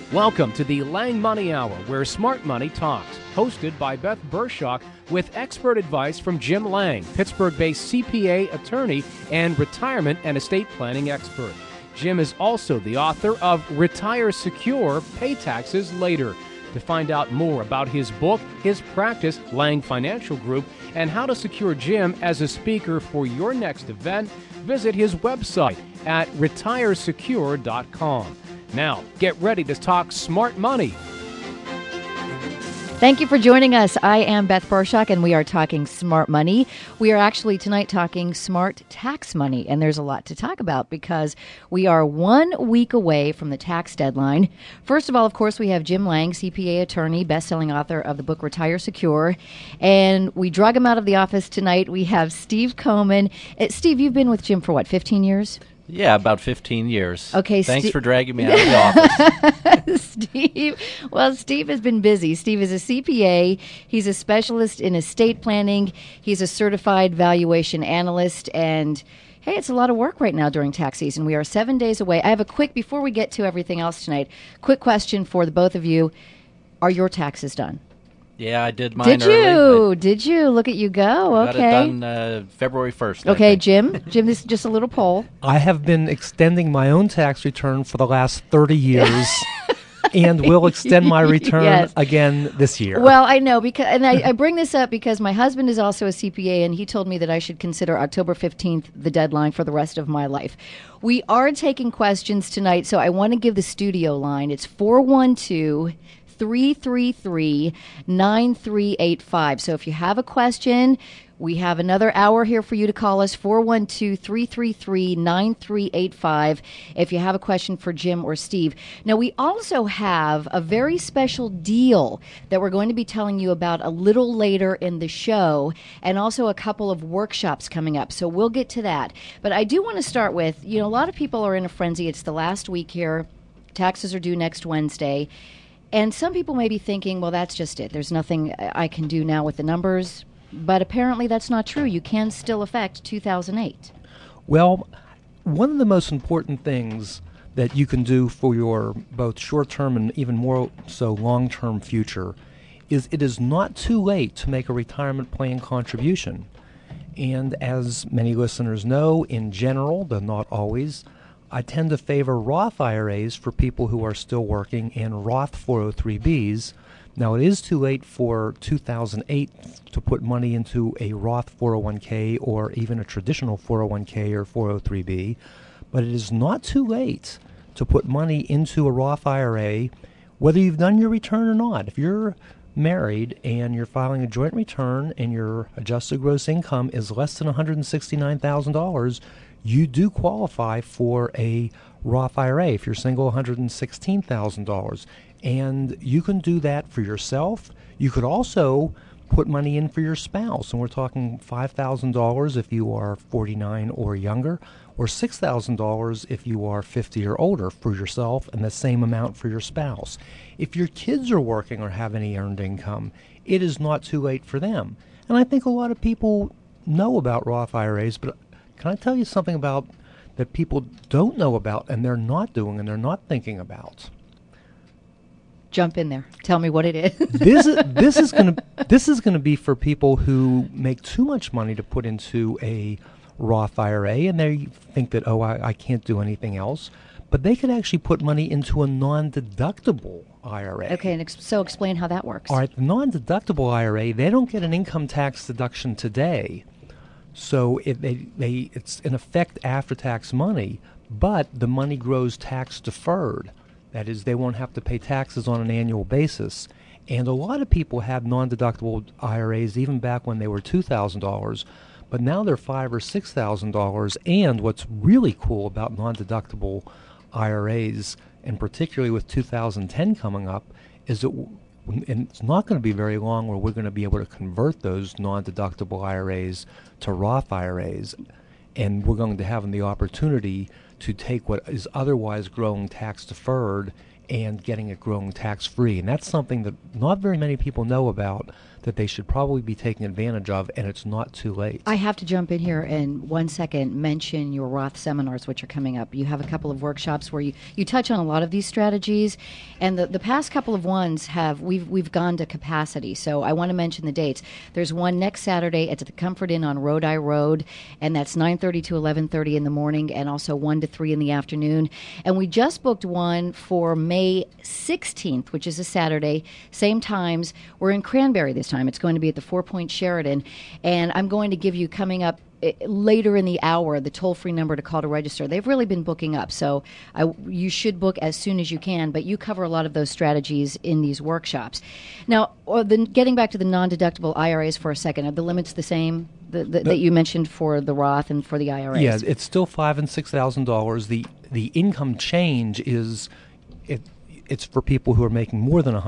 Welcome to the Lang Money Hour, where smart money talks, hosted by Beth Bershock with expert advice from Jim Lang, Pittsburgh-based CPA attorney and retirement and estate planning expert. Jim is also the author of Retire Secure, Pay Taxes Later. To find out more about his book, his practice, Lang Financial Group, and how to secure Jim as a speaker for your next event, visit his website at retiresecure.com. Now, get ready to talk smart money. Thank you for joining us. I am Beth Bershock, and we are talking smart money. We are actually tonight talking smart tax money, and there's a lot to talk about because we are 1 week away from the tax deadline. First of all, of course, we have Jim Lang, CPA attorney, best-selling author of the book Retire Secure, and we drug him out of the office tonight. We have Steve Coman. Steve, you've been with Jim for what, 15 years? Yeah, about 15 years. Okay, Thanks for dragging me out of the office. Steve has been busy. Steve is a CPA. He's a specialist in estate planning. He's a certified valuation analyst. And, hey, it's a lot of work right now during tax season. We are 7 days away. I have before we get to everything else tonight, quick question for the both of you. Are your taxes done? Yeah, I did mine early. Did you? Look at you go. Okay. Got it done February 1st. Okay, Jim. Jim, this is just a little poll. I have been extending my own tax return for the last 30 years and will extend my return again this year. Well, I know, I bring this up because my husband is also a CPA, and he told me that I should consider October 15th the deadline for the rest of my life. We are taking questions tonight, so I want to give the studio line. It's 412-333-9385. So if you have a question, we have another hour here for you to call us, 412-333-9385, if you have a question for Jim or Steve. Now, we also have a very special deal that we're going to be telling you about a little later in the show, and also a couple of workshops coming up. So we'll get to that. But I do want to start with, a lot of people are in a frenzy. It's the last week here. Taxes are due next Wednesday. And some people may be thinking, well, that's just it. There's nothing I can do now with the numbers. But apparently that's not true. You can still affect 2008. Well, one of the most important things that you can do for your both short-term and even more so long-term future is it is not too late to make a retirement plan contribution. And as many listeners know, in general, though not always, I tend to favor Roth IRAs for people who are still working and Roth 403Bs. Now, it is too late for 2008 to put money into a Roth 401k or even a traditional 401k or 403B, but it is not too late to put money into a Roth IRA, whether you've done your return or not. If you're married and you're filing a joint return and your adjusted gross income is less than $169,000, you do qualify for a Roth IRA. If you're single, $116,000. And you can do that for yourself. You could also put money in for your spouse. And we're talking $5,000 if you are 49 or younger, or $6,000 if you are 50 or older for yourself, and the same amount for your spouse. If your kids are working or have any earned income, it is not too late for them. And I think a lot of people know about Roth IRAs, but can I tell you something about that people don't know about and they're not doing and they're not thinking about? Jump in there. Tell me what it is. This is going to be for people who make too much money to put into a Roth IRA and they think that, I can't do anything else. But they could actually put money into a non-deductible IRA. Okay, and so explain how that works. All right, the non-deductible IRA, they don't get an income tax deduction today. So it's in effect after-tax money, but the money grows tax-deferred. That is, they won't have to pay taxes on an annual basis. And a lot of people have non-deductible IRAs even back when they were $2,000, but now they're $5,000 or $6,000. And what's really cool about non-deductible IRAs, and particularly with 2010 coming up, is that and it's not going to be very long where we're going to be able to convert those non-deductible IRAs to Roth IRAs, and we're going to have the opportunity to take what is otherwise growing tax-deferred and getting it growing tax-free. And that's something that not very many people know about, that they should probably be taking advantage of, and it's not too late. I have to jump in here and 1 second mention your Roth seminars, which are coming up. You have a couple of workshops where you touch on a lot of these strategies, and the past couple of ones we've gone to capacity. So I want to mention the dates. There's one next Saturday at the Comfort Inn on Rhode Island Road, and that's 9:30 to 11:30 in the morning, and also 1 to 3 in the afternoon. And we just booked one for May 16th, which is a Saturday, same times. We're in Cranberry this time. It's going to be at the Four Point Sheraton, and I'm going to give you coming up later in the hour the toll-free number to call to register. They've really been booking up, so you should book as soon as you can, but you cover a lot of those strategies in these workshops. Now, getting back to the non-deductible IRAs for a second, are the limits the same that you mentioned for the Roth and for the IRAs? Yeah, it's still $5,000 and $6,000. The income change is it's for people who are making more than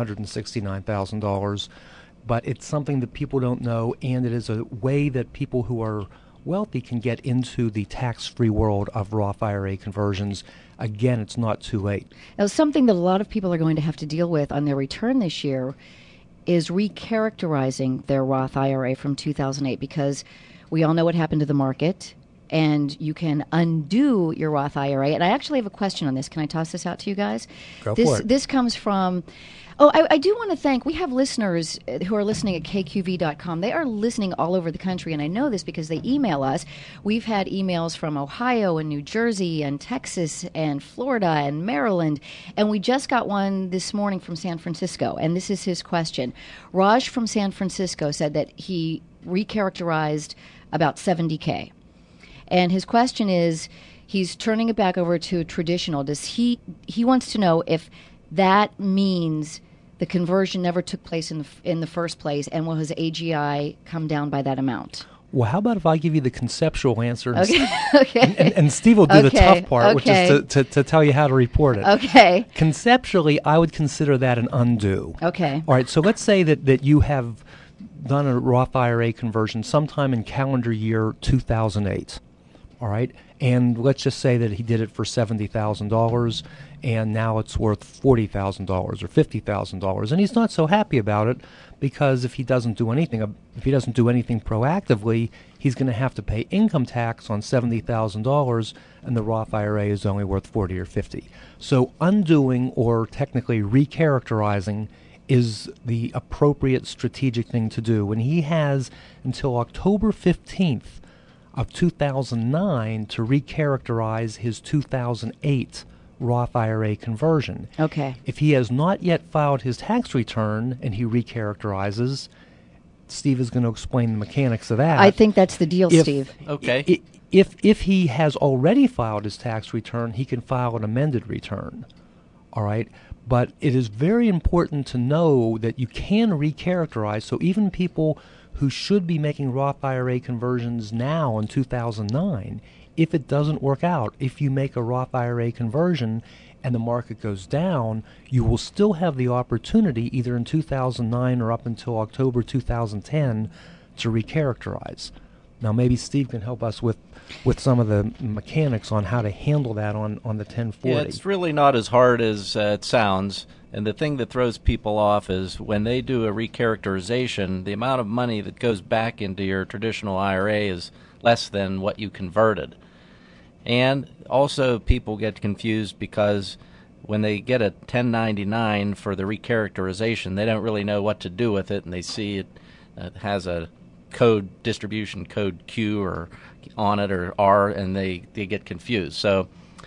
$169,000, but it's something that people don't know, and it is a way that people who are wealthy can get into the tax-free world of Roth IRA conversions. Again, it's not too late. Now, something that a lot of people are going to have to deal with on their return this year is recharacterizing their Roth IRA from 2008, because we all know what happened to the market, and you can undo your Roth IRA. And I actually have a question on this. Can I toss this out to you guys? Go for it. This comes from... Oh, I do want to thank, we have listeners who are listening at kqv.com. They are listening all over the country, and I know this because they email us. We've had emails from Ohio and New Jersey and Texas and Florida and Maryland, and we just got one this morning from San Francisco, and this is his question. Raj from San Francisco said that he recharacterized about $70K. And his question is, he's turning it back over to traditional. He wants to know if that means the conversion never took place in the first place, and will his AGI come down by that amount? Well, how about if I give you the conceptual answer, Okay. and Steve will do the tough part, which is to tell you how to report it. Okay. Conceptually, I would consider that an undo. Okay. All right, so let's say that you have done a Roth IRA conversion sometime in calendar year 2008. All right, and let's just say that he did it for $70,000, and now it's worth $40,000 or $50,000, and he's not so happy about it, because if he doesn't do anything proactively, he's going to have to pay income tax on $70,000, and the Roth IRA is only worth $40,000 or $50,000. So undoing, or technically recharacterizing, is the appropriate strategic thing to do. And he has until October 15th of 2009 to recharacterize his 2008 Roth IRA conversion. Okay. If he has not yet filed his tax return and he recharacterizes, Steve is going to explain the mechanics of that. I think that's the deal, Steve. Okay. If he has already filed his tax return, he can file an amended return. All right? But it is very important to know that you can recharacterize, so even people who should be making Roth IRA conversions now in 2009, if it doesn't work out, if you make a Roth IRA conversion and the market goes down, you will still have the opportunity either in 2009 or up until October 2010 to recharacterize. Now maybe Steve can help us with some of the mechanics on how to handle that on the 1040. Yeah, it's really not as hard as it sounds. And the thing that throws people off is when they do a recharacterization, the amount of money that goes back into your traditional IRA is less than what you converted. And also people get confused because when they get a 1099 for the recharacterization, they don't really know what to do with it, and they see it has a distribution code Q or on it or R, and they get confused. So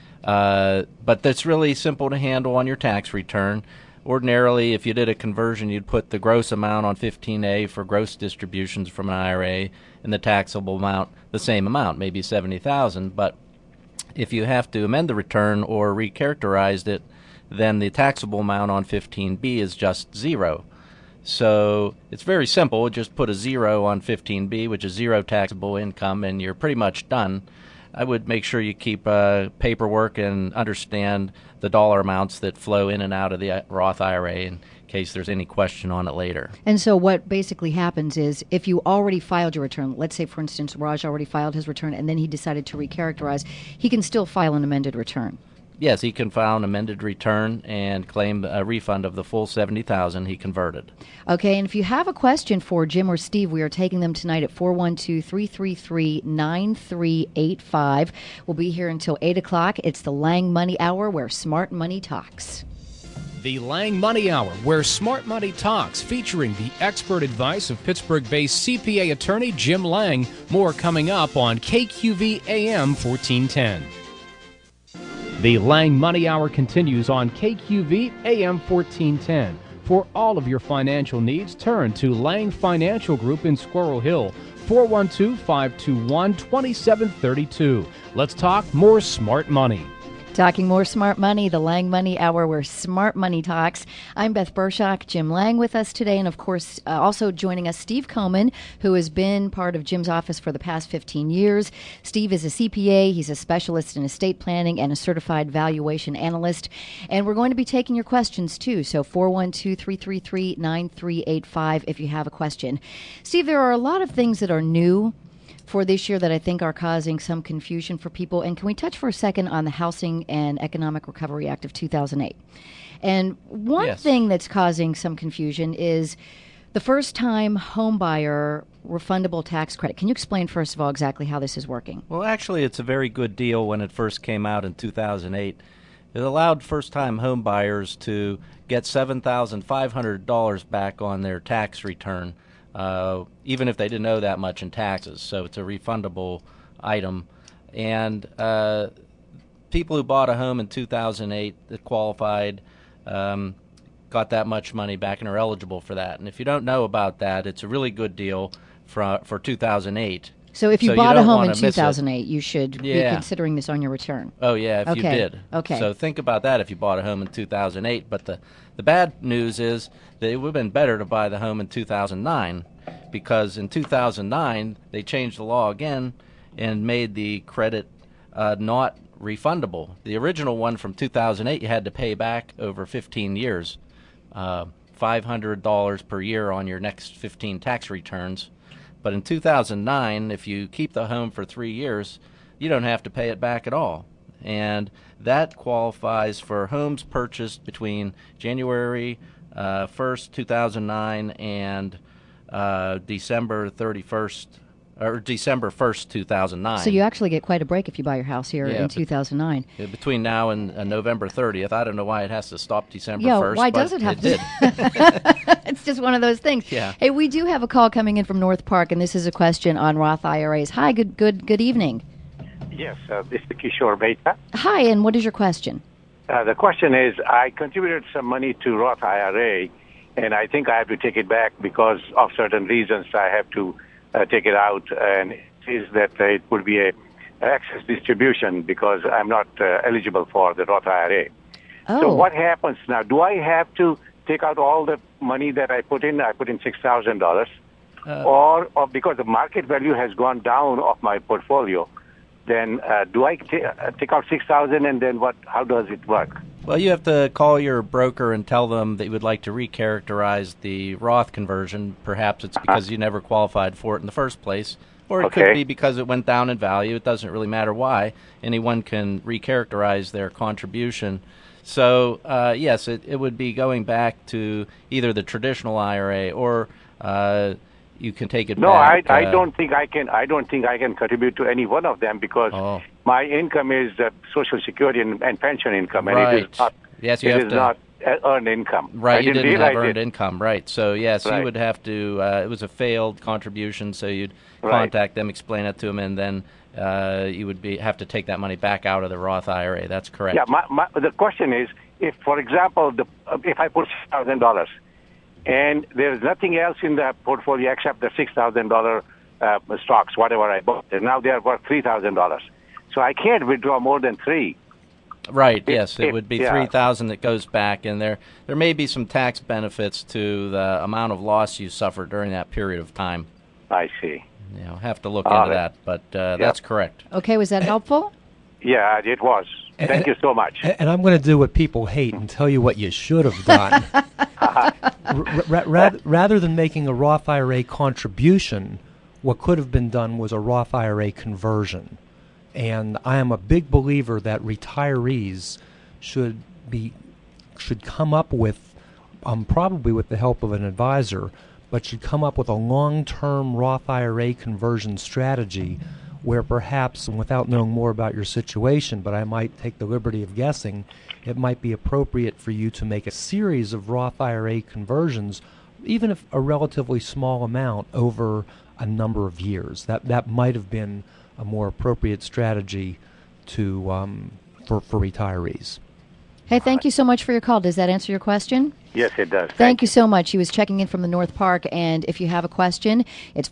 but that's really simple to handle on your tax return. Ordinarily, if you did a conversion, you'd put the gross amount on 15A for gross distributions from an IRA, and the taxable amount, the same amount, maybe $70,000. But if you have to amend the return or recharacterize it, then the taxable amount on 15B is just zero. So it's very simple. Just put a 0 on 15B, which is zero taxable income, and you're pretty much done. I would make sure you keep paperwork and understand the dollar amounts that flow in and out of the Roth IRA in case there's any question on it later. And so what basically happens is if you already filed your return, let's say, for instance, Raj already filed his return and then he decided to recharacterize, he can still file an amended return. yes, he can file an amended return and claim a refund of the full $70,000 he converted. Okay, and if you have a question for Jim or Steve, we are taking them tonight at 412-333-9385. We'll be here until 8 o'clock. It's the Lang Money Hour, where smart money talks. The Lang Money Hour, where smart money talks, featuring the expert advice of Pittsburgh-based CPA attorney Jim Lang. More coming up on KQV AM 1410. The Lang Money Hour continues on KQV AM 1410. For all of your financial needs, turn to Lang Financial Group in Squirrel Hill, 412-521-2732. Let's talk more smart money. Talking more smart money, the Lang Money Hour, where smart money talks. I'm Beth Bershock, Jim Lang with us today, and of course also joining us, Steve Coman, who has been part of Jim's office for the past 15 years. Steve is a CPA, he's a specialist in estate planning and a certified valuation analyst, and we're going to be taking your questions too, so 412-333-9385 if you have a question. Steve, there are a lot of things that are new for this year that I think are causing some confusion for people. And can we touch for a second on the Housing and Economic Recovery Act of 2008? And one thing that's causing some confusion is the first-time home buyer refundable tax credit. Can you explain, first of all, exactly how this is working? Well, actually, it's a very good deal when it first came out in 2008. It allowed first-time home buyers to get $7,500 back on their tax return, even if they didn't owe that much in taxes. So it's a refundable item. And people who bought a home in 2008 that qualified got that much money back and are eligible for that. And if you don't know about that, it's a really good deal for 2008. So if you bought a home in 2008, you should be considering this on your return. Oh, yeah, if you did. Okay. So think about that if you bought a home in 2008. But the bad news is that it would have been better to buy the home in 2009, because in 2009 they changed the law again and made the credit not refundable. The original one from 2008 you had to pay back over 15 years, $500 per year on your next 15 tax returns. But in 2009, if you keep the home for 3 years, you don't have to pay it back at all. And that qualifies for homes purchased between January 1st, 2009 and December 31st, or December 1st, 2009. So you actually get quite a break if you buy your house here in 2009. Between now and November 30th. I don't know why it has to stop December 1st. Yeah, why does it have to? It's just one of those things. Yeah. Hey, we do have a call coming in from North Park, and this is a question on Roth IRAs. Hi, good evening. Yes, this is Kishore Beta. Hi, and what is your question? The question is, I contributed some money to Roth IRA, and I think I have to take it back because of certain reasons. I have to take it out, and it is that it would be an excess distribution because I'm not eligible for the Roth IRA. Oh. So what happens now? Do I have to take out all the money that I put in? I put in $6,000, or because the market value has gone down of my portfolio, then do I take out $6,000 and then what? How does it work? Well, you have to call your broker and tell them that you would like to recharacterize the Roth conversion. Perhaps it's because you never qualified for it in the first place, or it could be because it went down in value. It doesn't really matter why. Anyone can recharacterize their contribution. So, yes, it would be going back to either the traditional IRA or you can take it back. No, I don't think I can. I don't think I can contribute to any one of them because my income is Social Security and pension income, and it is not. Yes, it is not earned income. Right, you didn't have earned income. Right. So yes, you would have to. It was a failed contribution, so you'd contact them, explain it to them, and then you would have to take that money back out of the Roth IRA. That's correct. Yeah. The question is, if, for example, if I put $6,000. And there's nothing else in the portfolio except the $6,000 stocks, whatever I bought. And now they are worth $3,000. So I can't withdraw more than $3,000. Right. Yes, it would be $3,000 that goes back, and there may be some tax benefits to the amount of loss you suffered during that period of time. I see. Have to look into that, but that's correct. Okay, was that helpful? Yeah, it was. Thank you so much. And I'm going to do what people hate and tell you what you should have done. Rather than making a Roth IRA contribution, what could have been done was a Roth IRA conversion. And I am a big believer that retirees should come up with, probably with the help of an advisor, but should come up with a long-term Roth IRA conversion strategy where perhaps, and without knowing more about your situation, but I might take the liberty of guessing, it might be appropriate for you to make a series of Roth IRA conversions, even if a relatively small amount, over a number of years. That might have been a more appropriate strategy to for retirees. Hey, thank you so much for your call. Does that answer your question? Yes, it does. Thank you so much. He was checking in from the North Park, and if you have a question, it's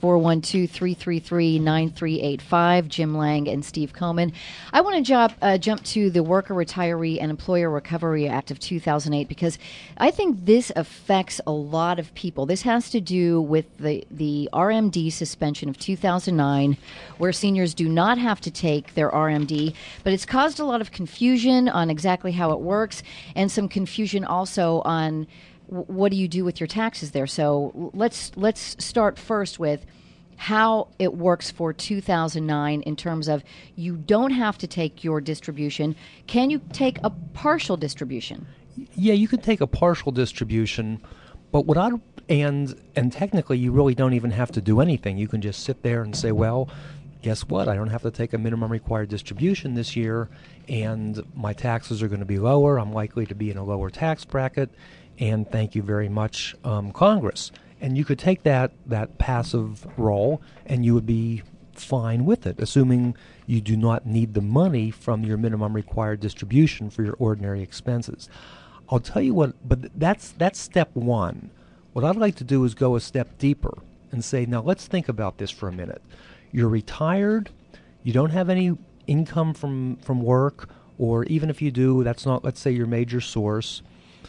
412-333-9385. Jim Lang and Steve Coleman. I want to jump to the Worker, Retiree, and Employer Recovery Act of 2008 because I think this affects a lot of people. This has to do with the RMD suspension of 2009, where seniors do not have to take their RMD, but it's caused a lot of confusion on exactly how it works, and some confusion also on what do you do with your taxes there. So let's start first with how it works for 2009 in terms of you don't have to take your distribution. Can you take a partial distribution? Yeah, you could take a partial distribution, but and technically you really don't even have to do anything. You can just sit there and say, well, guess what? I don't have to take a minimum required distribution this year, and my taxes are going to be lower. I'm likely to be in a lower tax bracket, and thank you very much, Congress. And you could take that passive role, and you would be fine with it, assuming you do not need the money from your minimum required distribution for your ordinary expenses. I'll tell you what, but that's step one. What I'd like to do is go a step deeper and say, now let's think about this for a minute. You're retired, you don't have any income from work, or even if you do, that's not, let's say, your major source.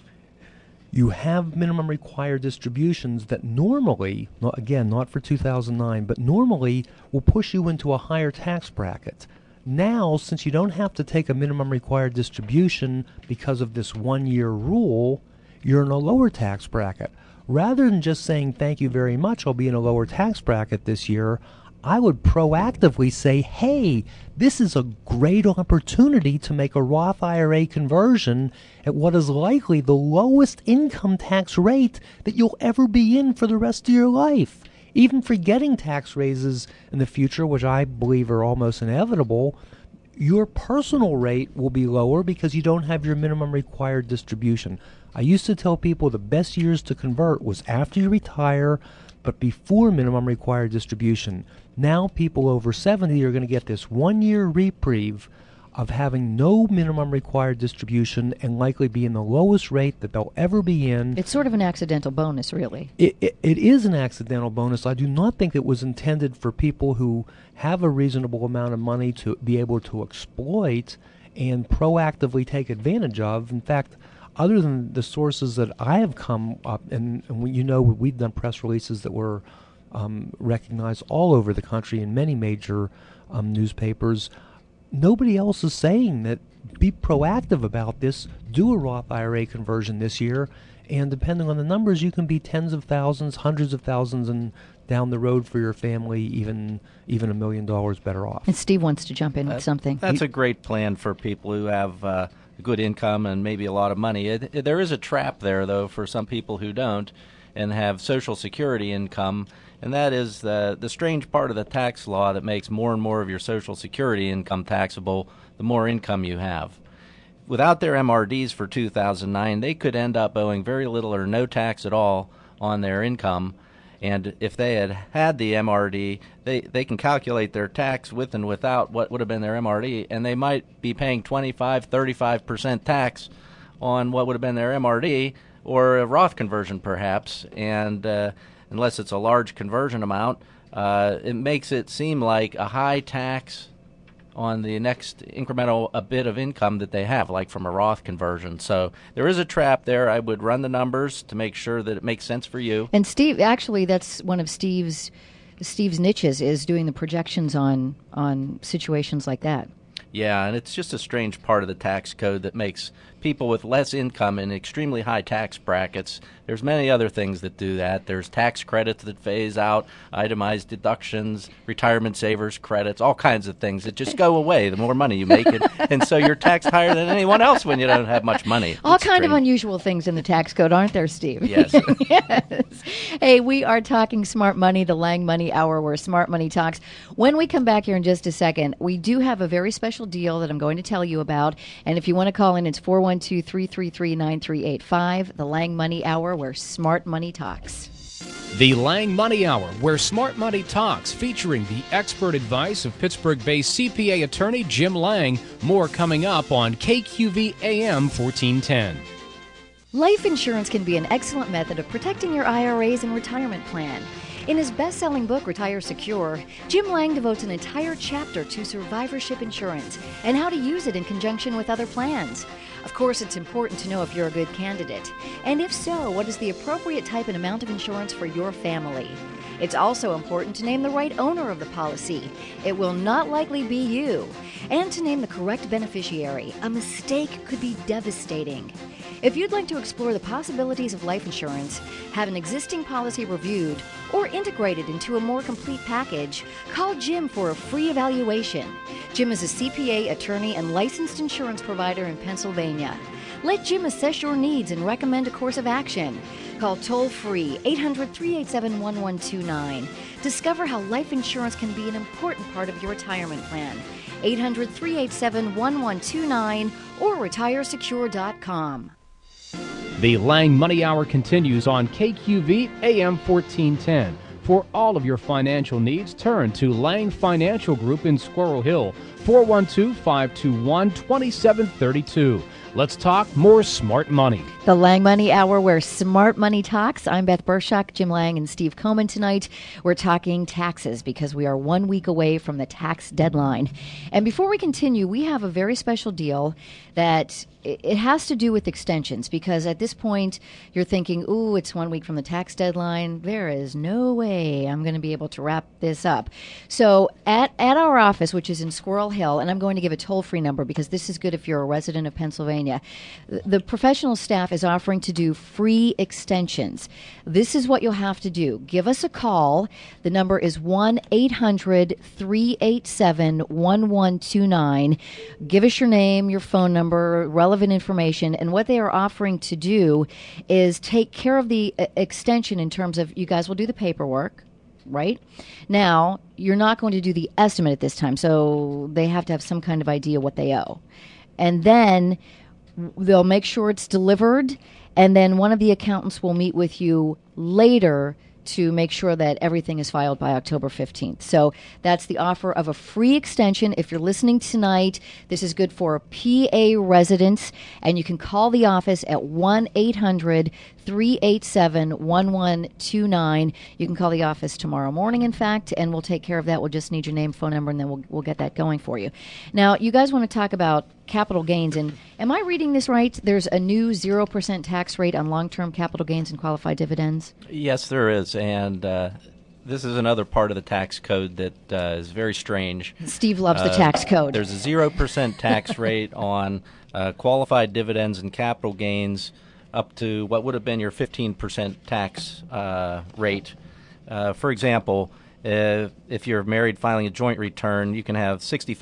You have minimum required distributions that normally, not for 2009, but normally will push you into a higher tax bracket. Now, since you don't have to take a minimum required distribution because of this 1-year rule, you're in a lower tax bracket. Rather than just saying, thank you very much, I'll be in a lower tax bracket this year, I would proactively say, hey, this is a great opportunity to make a Roth IRA conversion at what is likely the lowest income tax rate that you'll ever be in for the rest of your life. Even forgetting tax raises in the future, which I believe are almost inevitable, your personal rate will be lower because you don't have your minimum required distribution. I used to tell people the best years to convert was after you retire, but before minimum required distribution. Now people over 70 are going to get this 1-year reprieve of having no minimum required distribution and likely be in the lowest rate that they'll ever be in. It's sort of an accidental bonus, really. It is an accidental bonus. I do not think it was intended for people who have a reasonable amount of money to be able to exploit and proactively take advantage of. In fact, other than the sources that I have come up, and we've done press releases that were recognized all over the country in many major newspapers, nobody else is saying that. Be proactive about this. Do a Roth IRA conversion this year, and depending on the numbers, you can be tens of thousands, hundreds of thousands, and down the road for your family, even $1 million better off. And Steve wants to jump in with something. That's a great plan for people who have good income and maybe a lot of money. There is a trap there, though, for some people who don't and have Social Security income, and that is the strange part of the tax law that makes more and more of your Social Security income taxable the more income you have. Without their MRDs for 2009, they could end up owing very little or no tax at all on their income. And if they had the MRD, they can calculate their tax with and without what would have been their MRD, and they might be paying 25, 35% tax on what would have been their MRD or a Roth conversion perhaps. And unless it's a large conversion amount, it makes it seem like a high tax on the next incremental a bit of income that they have, like from a Roth conversion. So there is a trap there. I would run the numbers to make sure that it makes sense for you. And Steve, actually, that's one of Steve's niches, is doing the projections on situations like that. Yeah, and it's just a strange part of the tax code that makes people with less income in extremely high tax brackets. There's many other things that do that. There's tax credits that phase out, itemized deductions, retirement savers credits, all kinds of things that just go away the more money you make. And so you're taxed higher than anyone else when you don't have much money. All kind of unusual things in the tax code, aren't there, Steve? Yes. Yes. Hey, we are talking smart money, the Lang Money Hour, where smart money talks. When we come back here in just a second, we do have a very special deal that I'm going to tell you about. And if you want to call in, it's 412-333-9385, the Lang Money Hour, where smart money talks. The Lang Money Hour, where smart money talks, featuring the expert advice of Pittsburgh-based CPA attorney Jim Lang. More coming up on KQV AM 1410. Life insurance can be an excellent method of protecting your IRAs and retirement plan. In his best-selling book, Retire Secure, Jim Lang devotes an entire chapter to survivorship insurance and how to use it in conjunction with other plans. Of course, it's important to know if you're a good candidate. And if so, what is the appropriate type and amount of insurance for your family? It's also important to name the right owner of the policy. It will not likely be you. And to name the correct beneficiary. A mistake could be devastating. If you'd like to explore the possibilities of life insurance, have an existing policy reviewed, or integrated into a more complete package, call Jim for a free evaluation. Jim is a CPA attorney and licensed insurance provider in Pennsylvania. Let Jim assess your needs and recommend a course of action. Call toll-free 800-387-1129. Discover how life insurance can be an important part of your retirement plan. 800-387-1129 or retiresecure.com. The Lang Money Hour continues on KQV AM 1410. For all of your financial needs, turn to Lang Financial Group in Squirrel Hill, 412-521-2732. Let's talk more smart money. The Lang Money Hour, where smart money talks. I'm Beth Bershock, Jim Lang, and Steve Coleman tonight. We're talking taxes because we are 1 week away from the tax deadline. And before we continue, we have a very special deal that it has to do with extensions, because at this point you're thinking, ooh, it's 1 week from the tax deadline. There is no way I'm going to be able to wrap this up. So at our office, which is in Squirrel Hill, and I'm going to give a toll-free number because this is good if you're a resident of Pennsylvania, the professional staff is offering to do free extensions. This is what you'll have to do. Give us a call. The number is 1-800-387-1129. Give us your name, your phone number, relevant information, and what they are offering to do is take care of the extension in terms of you guys will do the paperwork. Right? Now, you're not going to do the estimate at this time, so they have to have some kind of idea what they owe. And then they'll make sure it's delivered, and then one of the accountants will meet with you later to make sure that everything is filed by October 15th. So that's the offer of a free extension. If you're listening tonight, this is good for PA residents, and you can call the office at 1-800-387-1129. You can call the office tomorrow morning, in fact, and we'll take care of that. We'll just need your name, phone number, and then we'll get that going for you. Now, you guys want to talk about capital gains, and am I reading this right? There's a new 0% tax rate on long-term capital gains and qualified dividends? Yes, there is, and this is another part of the tax code that is very strange. Steve loves the tax code. There's a 0% tax rate on qualified dividends and capital gains up to what would have been your 15% tax rate. For example, if you're married filing a joint return, you can have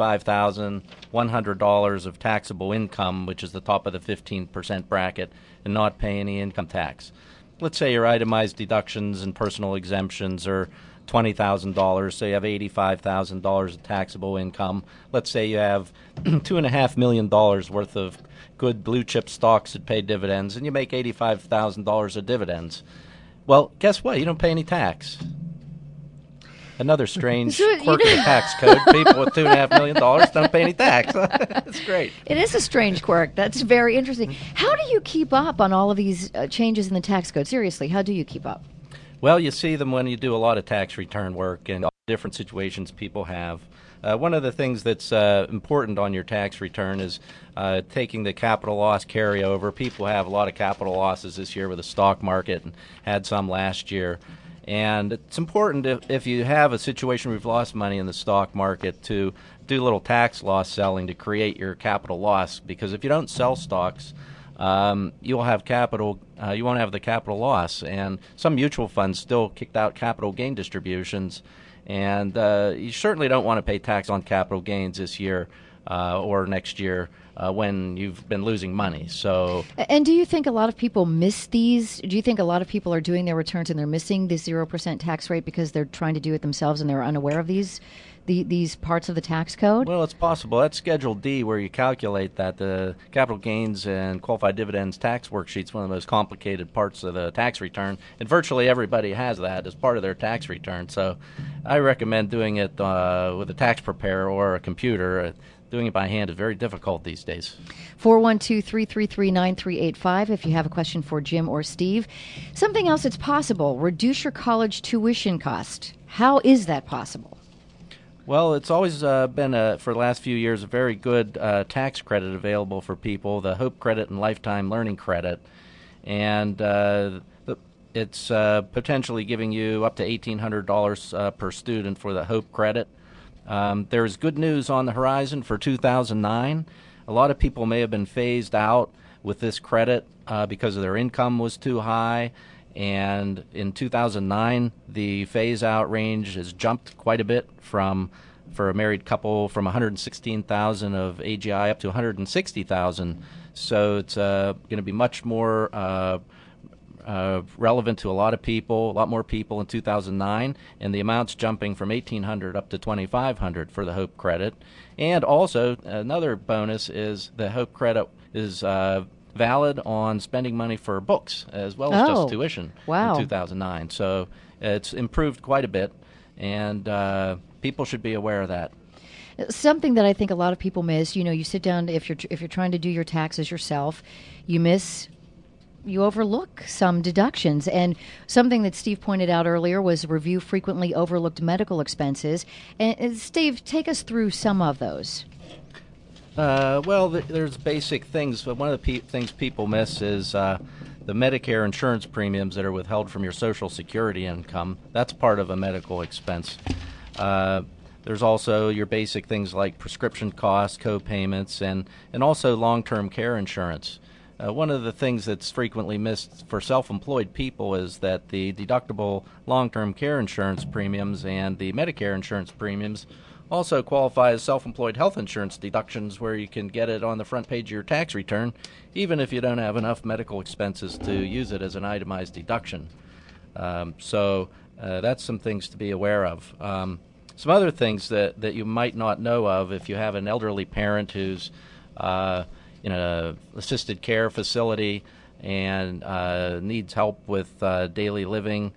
$65,100 of taxable income, which is the top of the 15% bracket, and not pay any income tax. Let's say your itemized deductions and personal exemptions are $20,000, so you have $85,000 of taxable income. Let's say you have $2.5 million worth of good blue chip stocks that pay dividends, and you make $85,000 of dividends. Well, guess what? You don't pay any tax. Another strange quirk of the tax code. People with $2.5 million don't pay any tax. That's great. It is a strange quirk. That's very interesting. How do you keep up on all of these changes in the tax code? Seriously, how do you keep up? Well, you see them when you do a lot of tax return work and all the different situations people have. One of the things that's important on your tax return is taking the capital loss carryover. People have a lot of capital losses this year with the stock market and had some last year. And it's important if you have a situation where you've lost money in the stock market to do a little tax loss selling to create your capital loss, because if you don't sell stocks, you'll have capital. You won't have the capital loss, and some mutual funds still kicked out capital gain distributions, and you certainly don't want to pay tax on capital gains this year or next year when you've been losing money. So, and do you think a lot of people miss these? Do you think a lot of people are doing their returns and they're missing the 0% tax rate because they're trying to do it themselves and they're unaware of these parts of the tax code? Well, it's possible. That's Schedule D, where you calculate that. The capital gains and qualified dividends tax worksheet's one of the most complicated parts of the tax return, and virtually everybody has that as part of their tax return. So I recommend doing it with a tax preparer or a computer. Doing it by hand is very difficult these days. 412-333-9385 if you have a question for Jim or Steve. Something else that's possible, reduce your college tuition cost. How is that possible? Well, it's always been, for the last few years, a very good tax credit available for people, the Hope Credit and Lifetime Learning Credit. And it's potentially giving you up to $1,800 per student for the Hope Credit. There's good news on the horizon for 2009. A lot of people may have been phased out with this credit because their income was too high. And in 2009, the phase-out range has jumped quite a bit for a married couple from $116,000 of AGI up to $160,000. So it's going to be much more relevant to a lot of people, a lot more people in 2009, and the amount's jumping from $1,800 up to $2,500 for the Hope Credit. And also, another bonus is the Hope Credit is valid on spending money for books as well as just tuition in 2009. So it's improved quite a bit, and people should be aware of that. Something that I think a lot of people miss, you sit down, if you're trying to do your taxes yourself, you overlook some deductions. And something that Steve pointed out earlier was review frequently overlooked medical expenses. And Steve, take us through some of those. There's basic things. But one of the things people miss is the Medicare insurance premiums that are withheld from your Social Security income. That's part of a medical expense. There's also your basic things like prescription costs, co-payments, and also long-term care insurance. One of the things that's frequently missed for self-employed people is that the deductible long-term care insurance premiums and the Medicare insurance premiums also qualify as self-employed health insurance deductions, where you can get it on the front page of your tax return, even if you don't have enough medical expenses to use it as an itemized deduction. So that's some things to be aware of. Some other things that you might not know of, if you have an elderly parent who's in an assisted care facility and needs help with daily living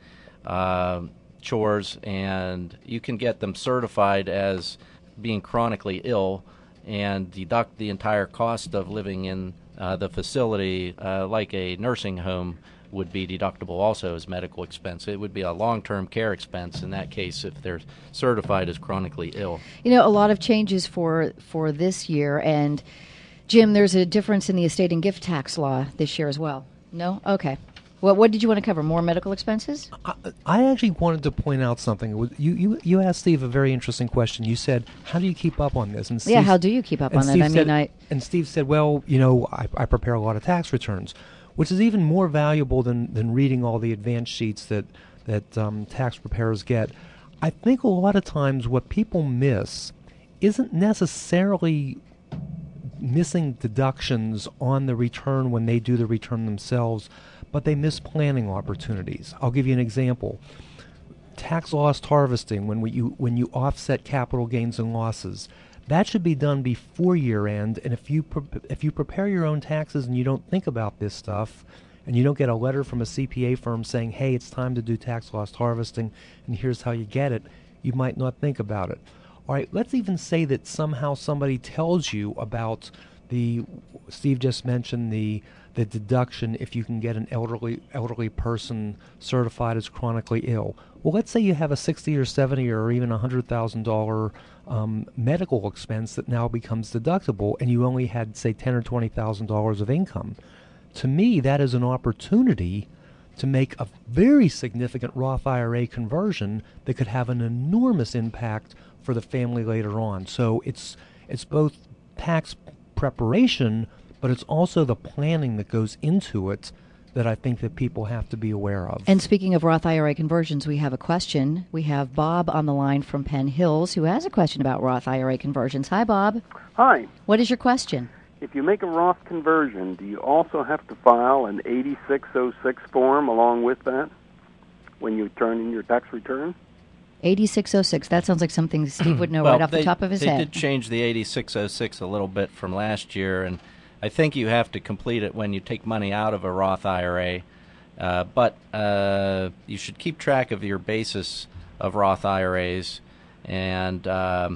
chores, and you can get them certified as being chronically ill and deduct the entire cost of living in the facility like a nursing home would be deductible also as medical expense. It would be a long-term care expense in that case if they're certified as chronically ill. A lot of changes for this year, and Jim, there's a difference in the estate and gift tax law this year as well. No? Okay. Well, what did you want to cover? More medical expenses? I actually wanted to point out something. You asked Steve a very interesting question. You said, how do you keep up on this? And Steve, how do you keep up on that? And Steve said, well, I prepare a lot of tax returns, which is even more valuable than reading all the advance sheets that tax preparers get. I think a lot of times what people miss isn't necessarily missing deductions on the return when they do the return themselves, but they miss planning opportunities. I'll give you an example. Tax loss harvesting, when you offset capital gains and losses, that should be done before year end. And if you prepare your own taxes and you don't think about this stuff, and you don't get a letter from a CPA firm saying, hey, it's time to do tax loss harvesting and here's how you get it, you might not think about it. All right, let's even say that somehow somebody tells you about Steve just mentioned the deduction if you can get an elderly person certified as chronically ill. Well, let's say you have a $60 or $70 or even $100,000 medical expense that now becomes deductible, and you only had, say, $10,000 or $20,000 of income. To me, that is an opportunity to make a very significant Roth IRA conversion that could have an enormous impact for the family later on. So it's both tax preparation, but it's also the planning that goes into it that I think that people have to be aware of. And speaking of Roth IRA conversions, we have a question. We have Bob on the line from Penn Hills who has a question about Roth IRA conversions. Hi, Bob. Hi. What is your question? If you make a Roth conversion, do you also have to file an 8606 form along with that when you turn in your tax return? 8606. That sounds like something Steve would know right off the top of his head. They did change the 8606 a little bit from last year, and I think you have to complete it when you take money out of a Roth IRA, but you should keep track of your basis of Roth IRAs, and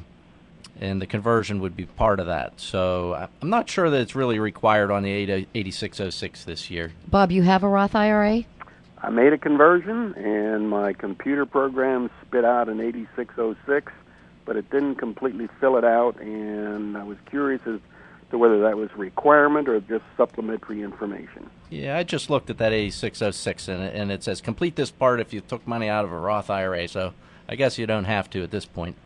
the conversion would be part of that. So I'm not sure that it's really required on the 8606 this year. Bob, you have a Roth IRA? I made a conversion, and my computer program spit out an 8606, but it didn't completely fill it out, and I was curious as to whether that was a requirement or just supplementary information. Yeah, I just looked at that 8606, and it says complete this part if you took money out of a Roth IRA, so I guess you don't have to at this point.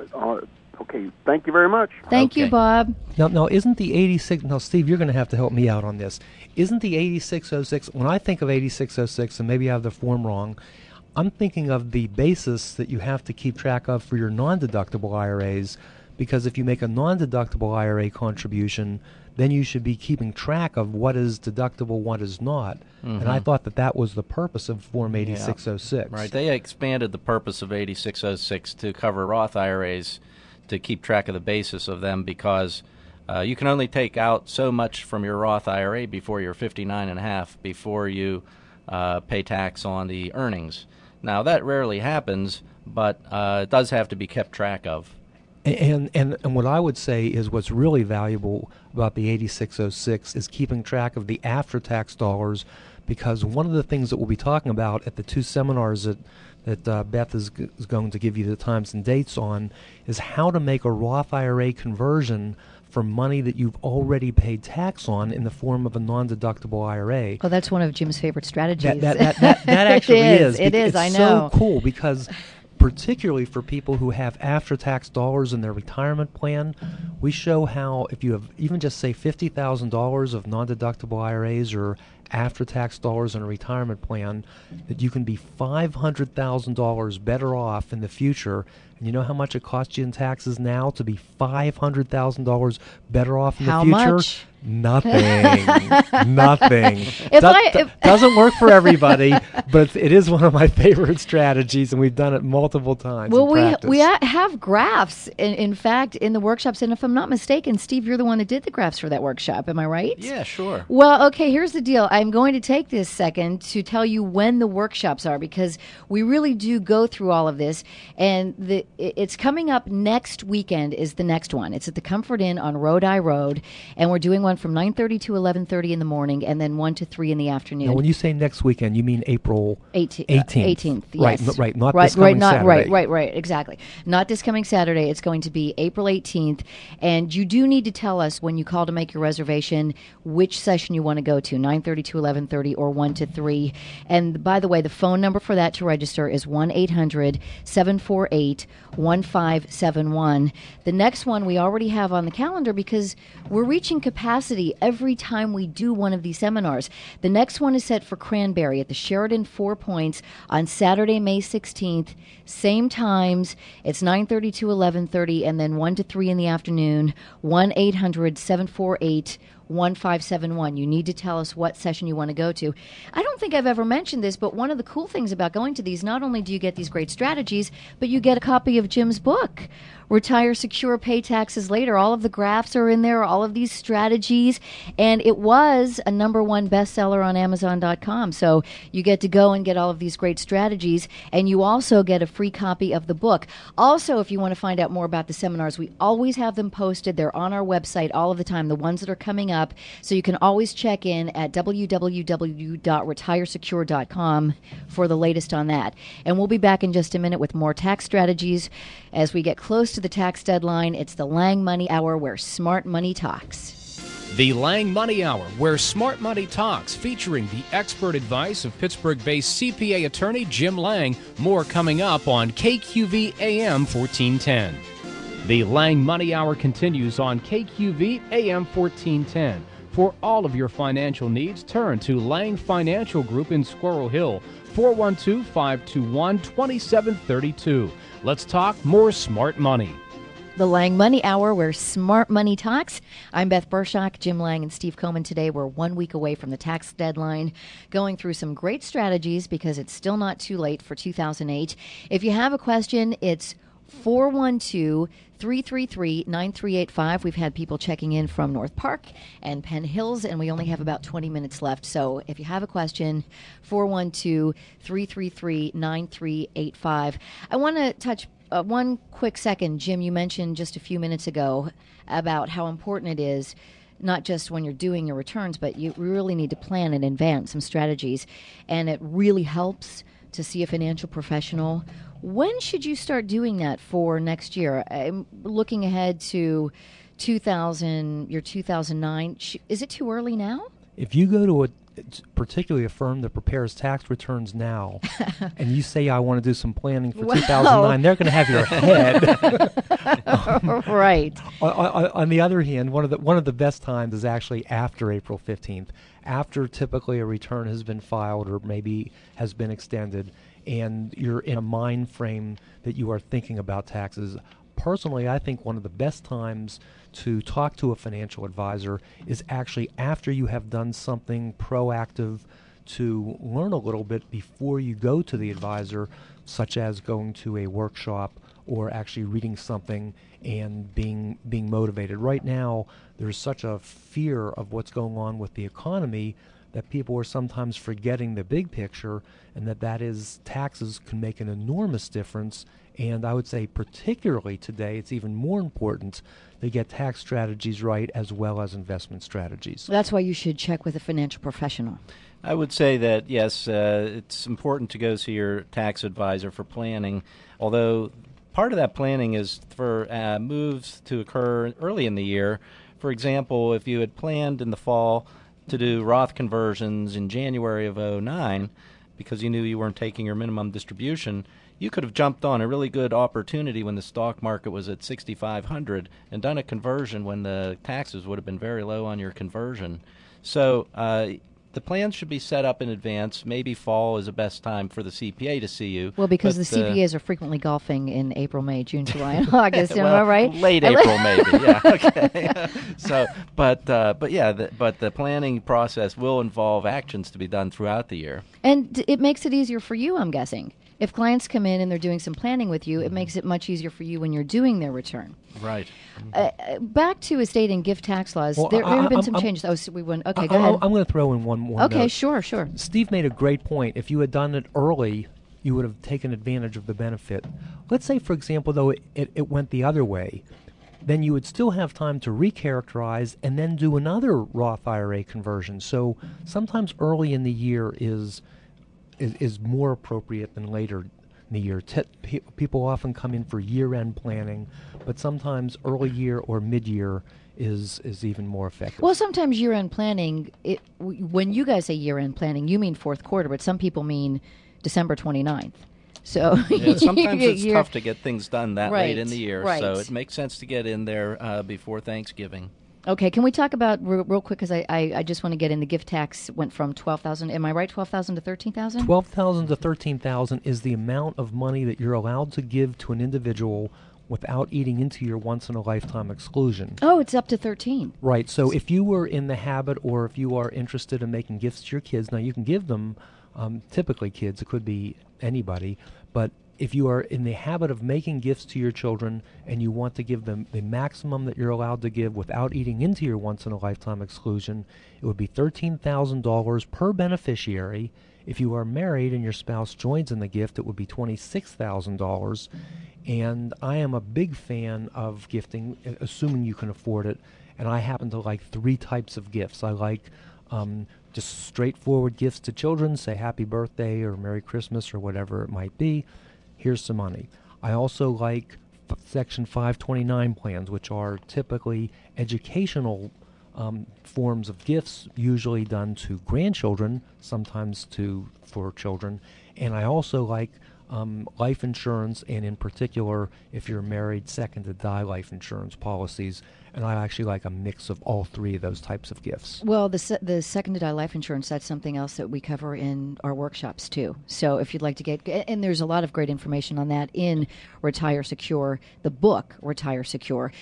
Okay, thank you very much. Thank you, Bob. Now, isn't the 86... Now, Steve, you're going to have to help me out on this. Isn't the 8606... When I think of 8606, and maybe I have the form wrong, I'm thinking of the basis that you have to keep track of for your non-deductible IRAs, because if you make a non-deductible IRA contribution, then you should be keeping track of what is deductible, what is not. And I thought that was the purpose of Form 8606. Yeah. Right. They expanded the purpose of 8606 to cover Roth IRAs, to keep track of the basis of them, because you can only take out so much from your Roth IRA before you're 59.5 before you pay tax on the earnings. Now, that rarely happens, but it does have to be kept track of. And what I would say is what's really valuable about the 8606 is keeping track of the after-tax dollars, because one of the things that we'll be talking about at the two seminars that Beth is going to give you the times and dates on is how to make a Roth IRA conversion for money that you've already paid tax on in the form of a non-deductible IRA. Oh, that's one of Jim's favorite strategies. That actually is. It is, I know. It's so cool because particularly for people who have after-tax dollars in their retirement plan, we show how if you have even just say $50,000 of non-deductible IRAs or after-tax dollars in a retirement plan, that you can be $500,000 better off in the future. And you know how much it costs you in taxes now to be $500,000 better off in the future? How much? Nothing. Nothing. Doesn't work for everybody, but it is one of my favorite strategies, and we've done it multiple times. Well, in practice. we have graphs, in fact, in the workshops. And if I'm not mistaken, Steve, you're the one that did the graphs for that workshop. Am I right? Yeah, sure. Well, okay, here's the deal. I'm going to take this second to tell you when the workshops are, because we really do go through all of this. And it's coming up next weekend is the next one. It's at the Comfort Inn on Rhode Road, and we're doing one from 9:30 to 11:30 in the morning, and then 1 to 3 in the afternoon. Now, when you say next weekend, you mean April 18th. 18th, yes. Right, not this coming Saturday. Right, exactly. Not this coming Saturday. It's going to be April 18th, and you do need to tell us when you call to make your reservation which session you want to go to, 9:30 to 11:30 or 1 to 3. And by the way, the phone number for that to register is 1-800-748-1571. The next one we already have on the calendar because we're reaching capacity every time we do one of these seminars. The next one is set for Cranberry at the Sheraton Four Points on Saturday, May 16th. Same times. It's 9:30 to 11:30 and then 1 to 3 in the afternoon. 1-800-748-1571. You need to tell us what session you want to go to. I don't think I've ever mentioned this, but one of the cool things about going to these, not only do you get these great strategies, but you get a copy of Jim's book, Retire Secure, Pay Taxes Later. All of the graphs are in there, all of these strategies, and it was a #1 bestseller on Amazon.com. So you get to go and get all of these great strategies, and you also get a free copy of the book. Also, if you want to find out more about the seminars, we always have them posted. They're on our website all of the time, the ones that are coming up. So you can always check in at www.retiresecure.com for the latest on that. And we'll be back in just a minute with more tax strategies as we get close to the tax deadline. It's the Lang Money Hour, where smart money talks. The Lang Money Hour, where smart money talks, featuring the expert advice of Pittsburgh-based CPA attorney Jim Lang. More coming up on KQV AM 1410. The Lang Money Hour continues on KQV AM 1410. For all of your financial needs, turn to Lang Financial Group in Squirrel Hill, 412-521-2732. Let's talk more smart money. The Lang Money Hour, where smart money talks. I'm Beth Bershock. Jim Lang and Steve Coleman today. We're 1 week away from the tax deadline, going through some great strategies because it's still not too late for 2008. If you have a question, it's 412-333-9385. We've had people checking in from North Park and Penn Hills, and we only have about 20 minutes left. So if you have a question, 412-333-9385. I want to touch one quick second. Jim, you mentioned just a few minutes ago about how important it is, not just when you're doing your returns, but you really need to plan in advance some strategies. And it really helps to see a financial professional. When should you start doing that for next year? I'm looking ahead to 2009. Is it too early now? If you go to particularly a firm that prepares tax returns now, and you say, I want to do some planning for 2009, they're going to have your head. Right. On the other hand, one of the best times is actually after April 15th, after typically a return has been filed or maybe has been extended, and you're in a mind frame that you are thinking about taxes. Personally, I think one of the best times to talk to a financial advisor is actually after you have done something proactive to learn a little bit before you go to the advisor, such as going to a workshop or actually reading something and being motivated. Right now, there's such a fear of what's going on with the economy that people are sometimes forgetting the big picture, and that is taxes can make an enormous difference. And I would say particularly today, it's even more important to get tax strategies right as well as investment strategies. That's why you should check with a financial professional. I would say that, yes, it's important to go see your tax advisor for planning, although part of that planning is for moves to occur early in the year. For example, if you had planned in the fall to do Roth conversions in January of 2009 because you knew you weren't taking your minimum distribution, you could have jumped on a really good opportunity when the stock market was at 6,500 and done a conversion when the taxes would have been very low on your conversion. So the plans should be set up in advance. Maybe fall is the best time for the CPA to see you. Well, because the CPAs are frequently golfing in April, May, June, July, and August. Am I right? Late April, maybe. Yeah. Okay. But the planning process will involve actions to be done throughout the year. And it makes it easier for you, I'm guessing. If clients come in and they're doing some planning with you, it makes it much easier for you when you're doing their return. Right. Back to estate and gift tax laws, well, there have been some changes. Oh, so we went. Okay, go ahead. I'm going to throw in one more. Okay, note. Sure. Steve made a great point. If you had done it early, you would have taken advantage of the benefit. Let's say, for example, though, it went the other way. Then you would still have time to recharacterize and then do another Roth IRA conversion. So sometimes early in the year is more appropriate than later in the year. People often come in for year-end planning, but sometimes early year or mid-year is even more effective. Well, sometimes year-end planning, when you guys say year-end planning, you mean fourth quarter, but some people mean December 29th. So yeah, sometimes it's tough to get things done that right, late in the year, right. So it makes sense to get in there before Thanksgiving. Okay, can we talk about real quick, because I just want to get in, the gift tax went from $12,000, am I right, $12,000 to $13,000? $12,000 to $13,000 is the amount of money that you're allowed to give to an individual without eating into your once-in-a-lifetime exclusion. Oh, it's up to 13. Right, so if you were in the habit or if you are interested in making gifts to your kids, now you can give them, typically kids, it could be anybody, but if you are in the habit of making gifts to your children and you want to give them the maximum that you're allowed to give without eating into your once-in-a-lifetime exclusion, it would be $13,000 per beneficiary. If you are married and your spouse joins in the gift, it would be $26,000. And I am a big fan of gifting, assuming you can afford it, and I happen to like 3 types of gifts. I like just straightforward gifts to children, say happy birthday or Merry Christmas or whatever it might be. Here's some money. I also like Section 529 plans, which are typically educational forms of gifts, usually done to grandchildren, sometimes for children. And I also like life insurance, and in particular, if you're married, second to die life insurance policies. And I actually like a mix of all three of those types of gifts. Well, the second to die life insurance, that's something else that we cover in our workshops too. So if you'd like to get, and there's a lot of great information on that in Retire Secure, the book Retire Secure.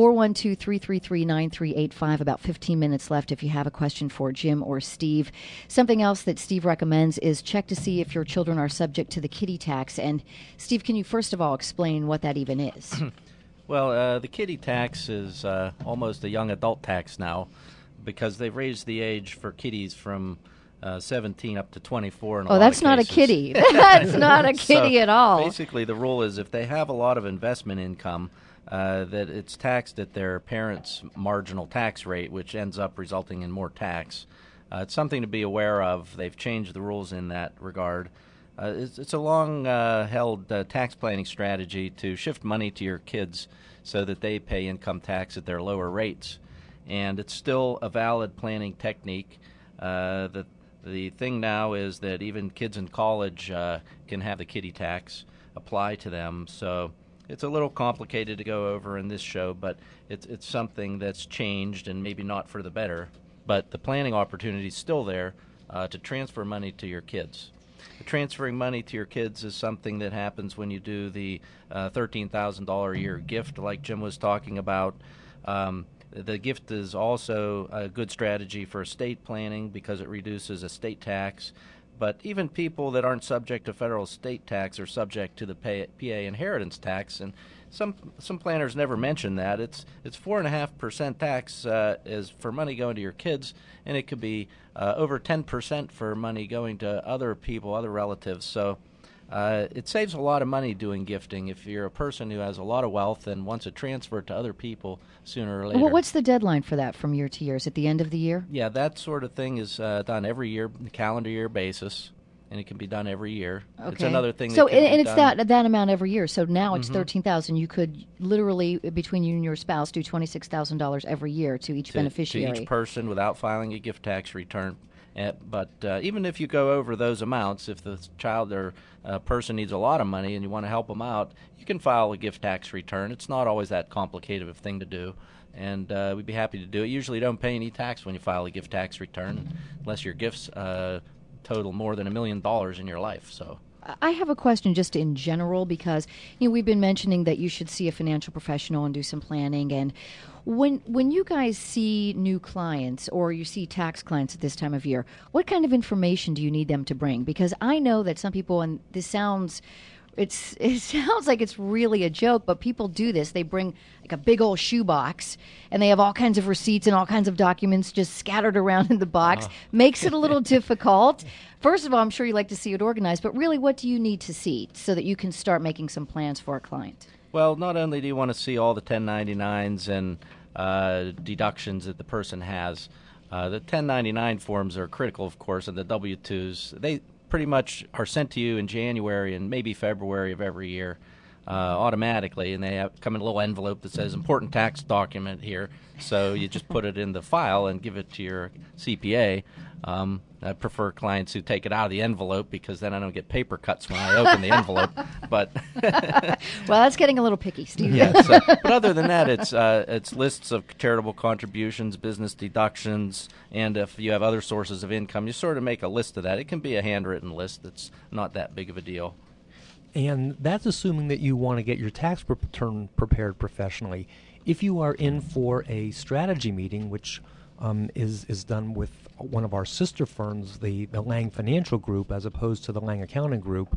412-333-9385, about 15 minutes left if you have a question for Jim or Steve. Something else that Steve recommends is check to see if your children are subject to the kiddie tax. And Steve, can you first of all explain what that even is? Well, the kiddie tax is almost a young adult tax now, because they've raised the age for kiddies from 17 up to 24 in a lot of that's not a cases. kiddie. That's not a kiddie So at all. Basically, the rule is if they have a lot of investment income, that it's taxed at their parents' marginal tax rate, which ends up resulting in more tax. It's something to be aware of. They've changed the rules in that regard. It's a long-held tax planning strategy to shift money to your kids so that they pay income tax at their lower rates. And it's still a valid planning technique. The thing now is that even kids in college can have the kiddie tax apply to them. So it's a little complicated to go over in this show, but it's something that's changed and maybe not for the better. But the planning opportunity is still there to transfer money to your kids. Transferring money to your kids is something that happens when you do the $13,000 a year gift like Jim was talking about. The gift is also a good strategy for estate planning because it reduces estate tax. But even people that aren't subject to federal estate tax are subject to the PA inheritance tax, and some planners never mention that. It's 4.5% tax is for money going to your kids, and it could be over 10% for money going to other people, other relatives. So it saves a lot of money doing gifting if you're a person who has a lot of wealth and wants it transferred to other people sooner or later. Well, what's the deadline for that from year to year? Is it the end of the year? Yeah, that sort of thing is done every year, calendar year basis, and it can be done every year. Okay. It's another thing. So that can be it's done. that amount every year. So now it's $13,000. You could literally, between you and your spouse, do $26,000 every year to each beneficiary. To each person without filing a gift tax return. But even if you go over those amounts, if the child or person needs a lot of money and you want to help them out, you can file a gift tax return. It's not always that complicated of a thing to do, and we'd be happy to do it. Usually you don't pay any tax when you file a gift tax return unless your gifts total more than $1 million in your life. So I have a question just in general because we've been mentioning that you should see a financial professional and do some planning. And when you guys see new clients or you see tax clients at this time of year, what kind of information do you need them to bring? Because I know that some people, and this sounds it sounds like it's really a joke, but people do this. They bring like a big old shoebox, and they have all kinds of receipts and all kinds of documents just scattered around in the box. Makes it a little difficult. First of all, I'm sure you like to see it organized, but really, what do you need to see so that you can start making some plans for a client? Well, not only do you want to see all the 1099s and deductions that the person has, the 1099 forms are critical, of course, and the W-2s. They pretty much are sent to you in January and maybe February of every year automatically, and they come in a little envelope that says important tax document here, so you just put it in the file and give it to your CPA. I prefer clients who take it out of the envelope because then I don't get paper cuts when I open the envelope. But well, that's getting a little picky, Steve. Yeah, but other than that, it's lists of charitable contributions, business deductions, and if you have other sources of income, you sort of make a list of that. It can be a handwritten list. It's not that big of a deal. And that's assuming that you want to get your tax return prepared professionally. If you are in for a strategy meeting, which is done with one of our sister firms, the Lang Financial Group, as opposed to the Lang Accounting Group,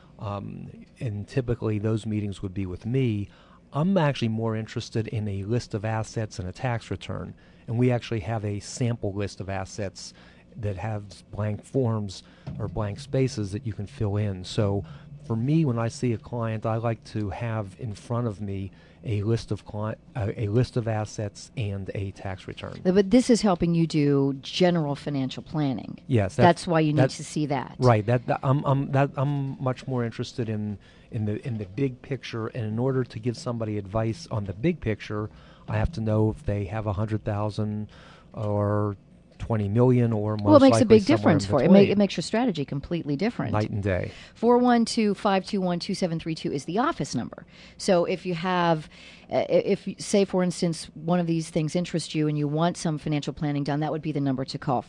and typically those meetings would be with me, I'm actually more interested in a list of assets and a tax return. And we actually have a sample list of assets that has blank forms or blank spaces that you can fill in. So for me, when I see a client, I like to have in front of me a list of assets and a tax return. But this is helping you do general financial planning. Yes, that's why you need to see that. Right. I'm much more interested in the big picture, and in order to give somebody advice on the big picture, I have to know if they have $100,000 or 20 million, or most well, it makes a likely big difference for somewhere it. in It makes your strategy completely different. night and day. 412-521-2732 is the office number. So if you have, if say for instance one of these things interests you and you want some financial planning done, that would be the number to call.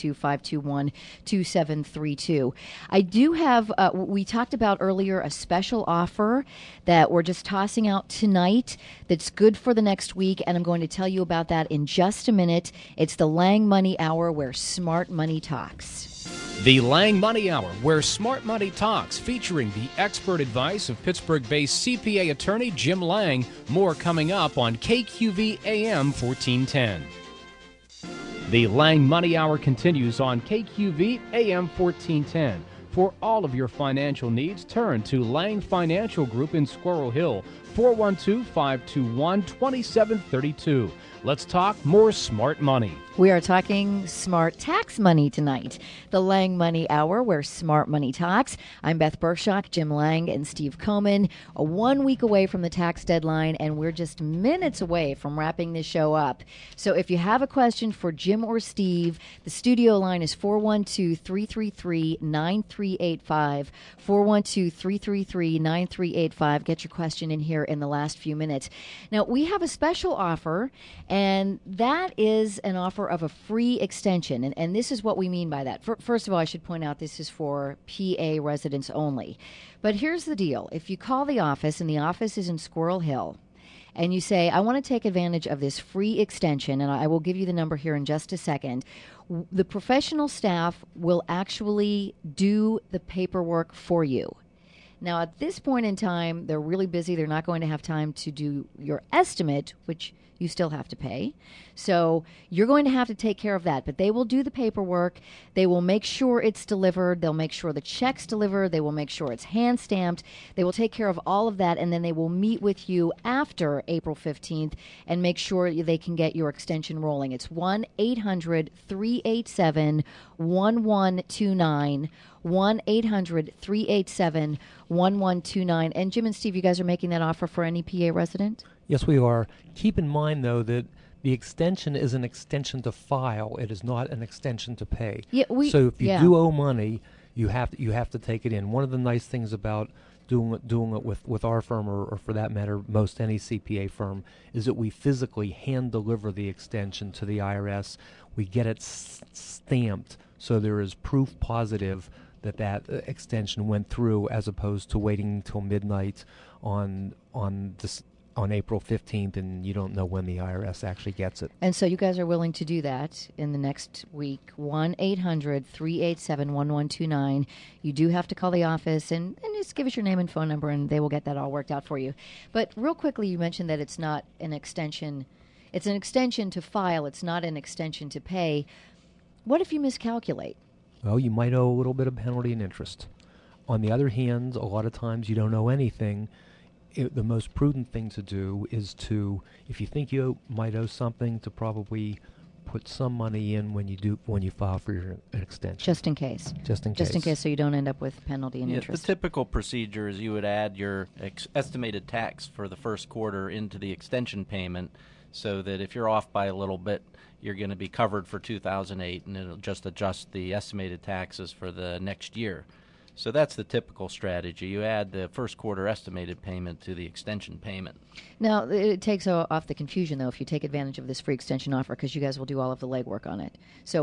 412-521-2732. I do have. We talked about earlier a special offer that we're just tossing out tonight. That's good for the next week, and I'm going to tell you about that in just a minute. It's the Lang Money Hour, where smart money talks. The Lang Money Hour, where smart money talks, featuring the expert advice of Pittsburgh-based CPA attorney Jim Lang. More coming up on KQV AM 1410. The Lang Money Hour continues on KQV AM 1410. For all of your financial needs, turn to Lang Financial Group in Squirrel Hill, 412-521-2732. Let's talk more smart money. We are talking smart tax money tonight. The Lang Money Hour, where smart money talks. I'm Beth Bershak, Jim Lang, and Steve Coman. 1 week away from the tax deadline, and we're just minutes away from wrapping this show up. So if you have a question for Jim or Steve, the studio line is 412-333-9385. 412-333-9385. Get your question in here in the last few minutes. Now, we have a special offer, and that is an offer of a free extension. And this is what we mean by that. First of all, I should point out this is for PA residents only. But here's the deal. If you call the office, and the office is in Squirrel Hill, and you say, I want to take advantage of this free extension, and I will give you the number here in just a second, the professional staff will actually do the paperwork for you. Now, at this point in time, they're really busy. They're not going to have time to do your estimate, which you still have to pay. So you're going to have to take care of that. But they will do the paperwork. They will make sure it's delivered. They'll make sure the check's delivered. They will make sure it's hand-stamped. They will take care of all of that, and then they will meet with you after April 15th and make sure they can get your extension rolling. It's 1-800-387-1129. 1-800-387-1129. And Jim and Steve, you guys are making that offer for any PA resident? Yes, we are. Keep in mind, though, that the extension is an extension to file. It is not an extension to pay. Yeah, so if you do owe money, you have to take it in. One of the nice things about doing it with our firm, or for that matter, most any CPA firm, is that we physically hand deliver the extension to the IRS. We get it stamped, so there is proof positive that extension went through, as opposed to waiting until midnight on April 15th, and you don't know when the IRS actually gets it. And so you guys are willing to do that in the next week. 1-800-387-1129. You do have to call the office and just give us your name and phone number, and they will get that all worked out for you. But real quickly, you mentioned that it's not an extension. It's an extension to file. It's not an extension to pay. What if you miscalculate? Well, you might owe a little bit of penalty and interest. On the other hand, a lot of times you don't owe anything. The most prudent thing to do is to, if you think you might owe something, to probably put some money in when you file for your extension. Just in case. Just in case, so you don't end up with penalty and interest. The typical procedure is you would add your estimated tax for the first quarter into the extension payment, so that if you're off by a little bit, you're going to be covered for 2008, and it'll just adjust the estimated taxes for the next year. So that's the typical strategy. You add the first quarter estimated payment to the extension payment. Now, it takes off the confusion, though, if you take advantage of this free extension offer, because you guys will do all of the legwork on it. So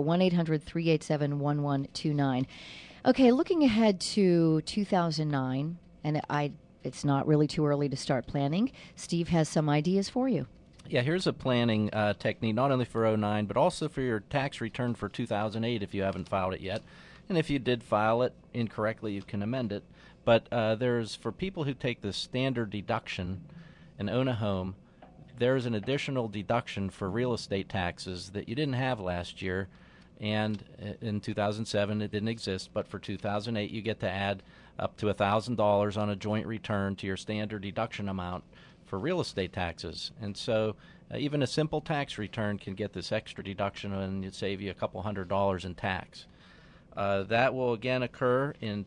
1-800-387-1129. Okay, looking ahead to 2009, and it's not really too early to start planning. Steve has some ideas for you. Yeah, here's a planning technique, not only for 2009, but also for your tax return for 2008 if you haven't filed it yet. And if you did file it incorrectly, you can amend it. But there's, for people who take the standard deduction and own a home, there's an additional deduction for real estate taxes that you didn't have last year. And in 2007, it didn't exist. But for 2008, you get to add up to $1,000 on a joint return to your standard deduction amount for real estate taxes. And so even a simple tax return can get this extra deduction, and it'd save you a couple $100 in tax. That will again occur in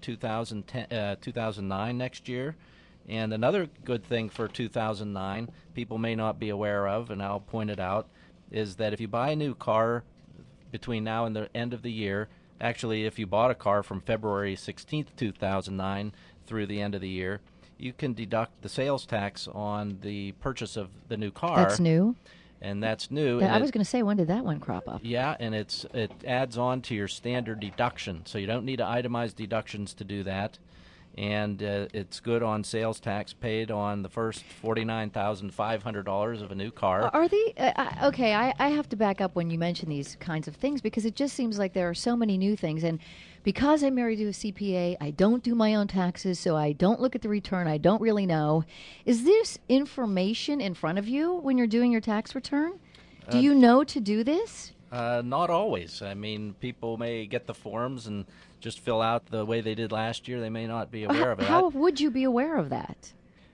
2009 next year. And another good thing for 2009, people may not be aware of, and I'll point it out, is that if you buy a new car between now and the end of the year, actually if you bought a car from February 16th, 2009 through the end of the year, you can deduct the sales tax on the purchase of the new car. That's new? And that's new. Yeah, and I was going to say, when did that one crop up? Yeah, and it adds on to your standard deduction. So you don't need to itemize deductions to do that. And it's good on sales tax paid on the first $49,500 of a new car. Are they okay? I have to back up when you mention these kinds of things, because it just seems like there are so many new things. And because I'm married to a CPA, I don't do my own taxes, so I don't look at the return. I don't really know. Is this information in front of you when you're doing your tax return? Do you know to do this? Not always. I mean, people may get the forms and just fill out the way they did last year. They may not be aware of it. How would you be aware of that?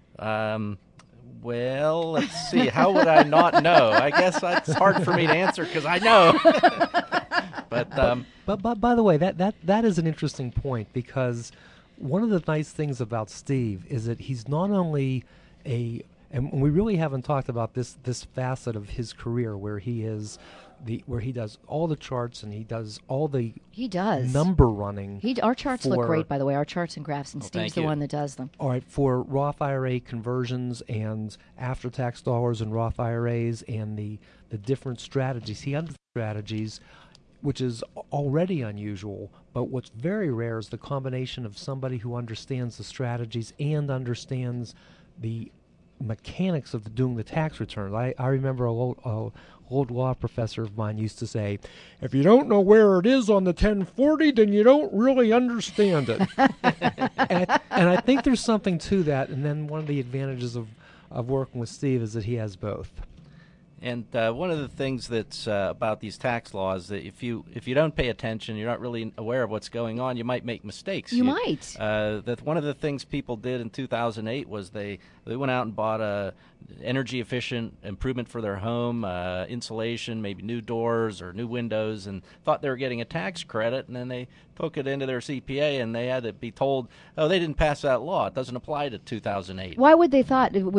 Well, let's see. How would I not know? I guess that's hard for me to answer because I know. But by the way, that is an interesting point, because one of the nice things about Steve is that he's not only and we really haven't talked about this facet of his career where he does all the charts and he does all the number running. Our charts look great, by the way. Our charts and graphs, and Steve's the one that does them. All right, for Roth IRA conversions and after-tax dollars in Roth IRAs and the different strategies. He understands strategies, which is already unusual, but what's very rare is the combination of somebody who understands the strategies and understands the mechanics of doing the tax returns. I remember an old law professor of mine used to say, if you don't know where it is on the 1040, then you don't really understand it. and I think there's something to that, and then one of the advantages of working with Steve is that he has both. And one of the things that's about these tax laws, that if you don't pay attention, you're not really aware of what's going on, you might make mistakes. You might. That one of the things people did in 2008 was they went out and bought a energy efficient improvement for their home, insulation, maybe new doors or new windows, and thought they were getting a tax credit, and then they took it into their CPA and they had to be told, oh, they didn't pass that law. It doesn't apply to 2008. Why would they thought? It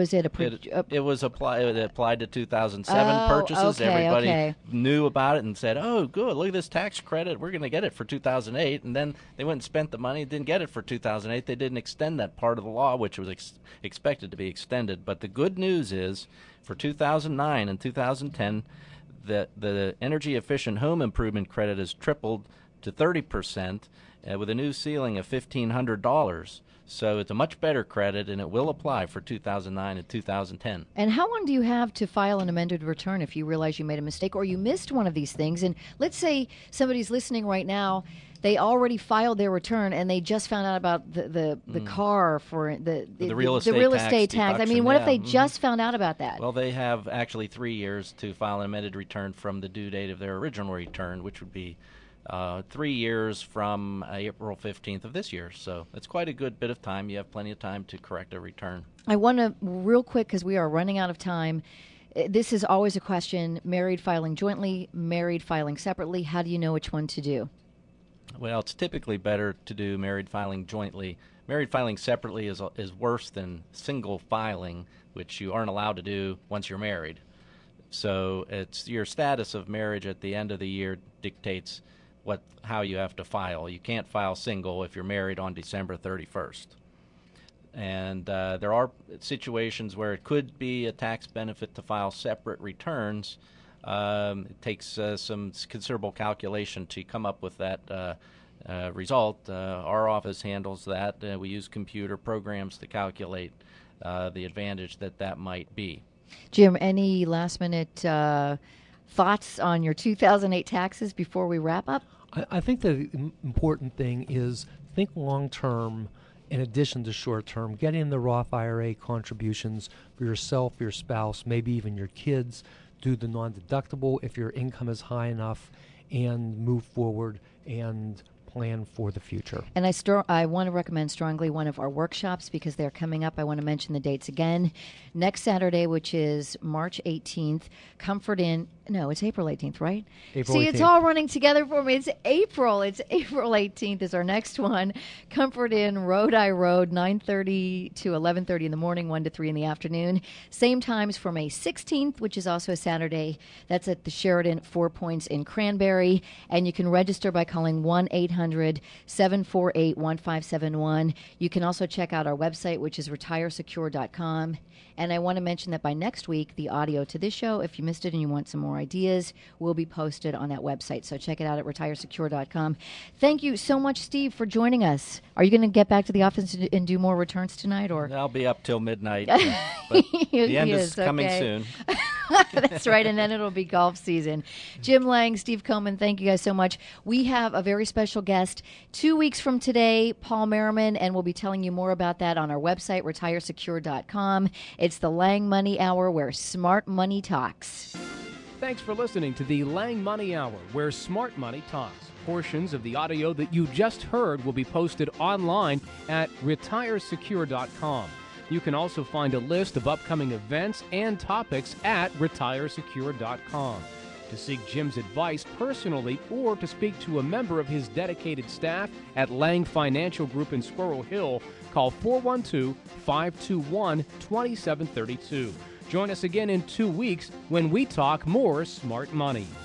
applied to 2007 purchases. Okay, Everybody knew about it and said, oh, good, look at this tax credit. We're going to get it for 2008. And then they went and spent the money, didn't get it for 2008. They didn't extend that part of the law, which was expected to be extended. But the good news is, for 2009 and 2010, the energy efficient home improvement credit has tripled to 30% with a new ceiling of $1,500. So it's a much better credit, and it will apply for 2009 and 2010. And how long do you have to file an amended return if you realize you made a mistake or you missed one of these things? And let's say somebody's listening right now, they already filed their return and they just found out about the car for the real estate tax. I mean, what if they just found out about that? Well, they have actually 3 years to file an amended return from the due date of their original return, which would be 3 years from April 15th of this year. So it's quite a good bit of time. You have plenty of time to correct a return. I want to, real quick, because we are running out of time, this is always a question, married filing jointly, married filing separately. How do you know which one to do? Well, it's typically better to do married filing jointly. Married filing separately is worse than single filing, which you aren't allowed to do once you're married. So it's your status of marriage at the end of the year dictates how you have to file. You can't file single if you're married on December 31st. And there are situations where it could be a tax benefit to file separate returns. It takes some considerable calculation to come up with that result. Our office handles that. We use computer programs to calculate the advantage that might be. Jim, any last-minute thoughts on your 2008 taxes before we wrap up? I think the important thing is think long-term in addition to short-term. Get in the Roth IRA contributions for yourself, your spouse, maybe even your kids. Do the non-deductible if your income is high enough, and move forward and plan for the future. And I want to recommend strongly one of our workshops because they're coming up. I want to mention the dates again. Next Saturday, which is March 18th, Comfort Inn No, it's April 18th, right? April See, it's 18th. all running together for me. It's April. It's April 18th is our next one. Comfort Inn, Rodi Road, 9:30 to 11:30 in the morning, 1 to 3 in the afternoon. Same times for May 16th, which is also a Saturday. That's at the Sheridan Four Points in Cranberry. And you can register by calling 1-800-748-1571. You can also check out our website, which is retiresecure.com. And I want to mention that by next week, the audio to this show, if you missed it and you want some more ideas, will be posted on that website. So check it out at retiresecure.com. Thank you so much, Steve, for joining us. Are you going to get back to the office and do more returns tonight? Or I'll be up till midnight. But the end is coming okay. soon. That's right, and then it'll be golf season. Jim Lang, Steve Coleman, thank you guys so much. We have a very special guest 2 weeks from today, Paul Merriman, and we'll be telling you more about that on our website, retiresecure.com. It's the Lang Money Hour, where smart money talks. Thanks for listening to the Lang Money Hour, where smart money talks. Portions of the audio that you just heard will be posted online at retiresecure.com. You can also find a list of upcoming events and topics at retiresecure.com. To seek Jim's advice personally or to speak to a member of his dedicated staff at Lang Financial Group in Squirrel Hill, call 412-521-2732. Join us again in 2 weeks when we talk more smart money.